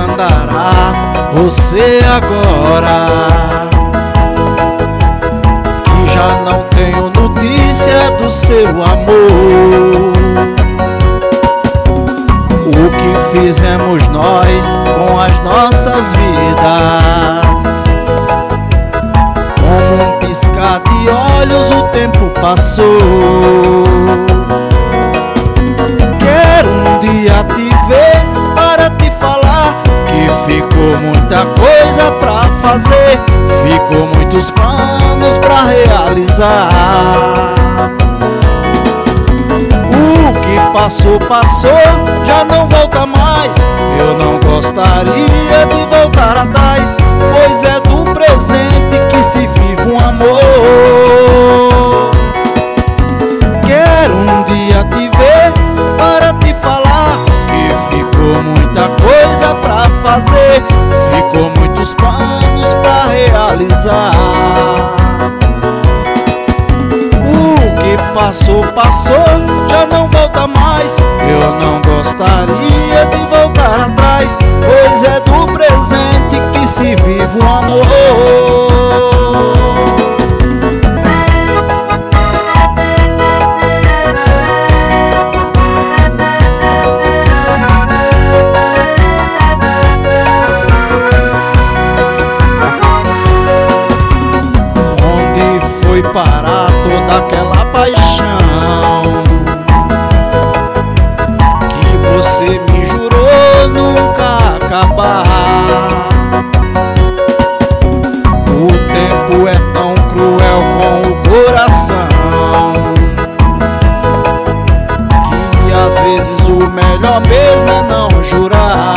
andará você agora? Que já não tenho notícia do seu amor. O que fizemos nós com as nossas vidas? Como um piscar de olhos o tempo passou. Quero um dia te ver para te falar que ficou muita coisa pra fazer, ficou muitos planos pra realizar. O que passou, passou, já não volta mais. Eu não gostaria de voltar atrás, pois é do presente que se vive um amor. Quero um dia te ver para te falar que ficou muita coisa pra fazer, ficou muitos planos pra realizar. O que passou, passou, já não volta mais. Eu não gostaria de voltar atrás, pois é do presente que se vive um amor. Foi parar toda aquela paixão que você me jurou nunca acabar. O tempo é tão cruel com o coração que às vezes o melhor mesmo é não jurar.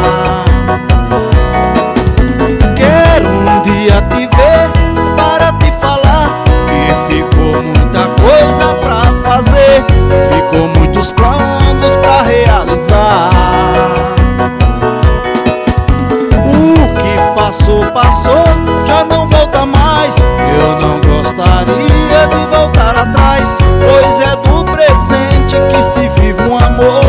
Quero um dia te ver para te falar que ficou muita coisa pra fazer, ficou muitos planos pra realizar. O que passou, passou, já não volta mais. Eu não gostaria de voltar atrás, pois é do presente que se vive um amor.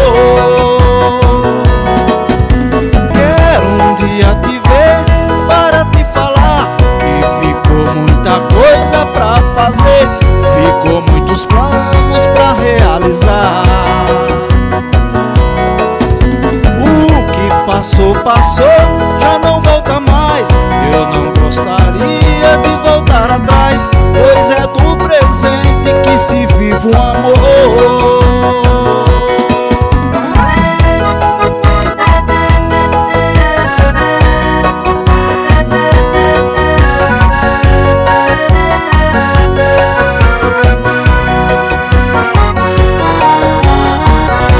Quero um dia te ver para te falar que ficou muita coisa pra fazer, ficou muitos planos pra realizar. O que passou, passou, já não volta mais. Eu não gostaria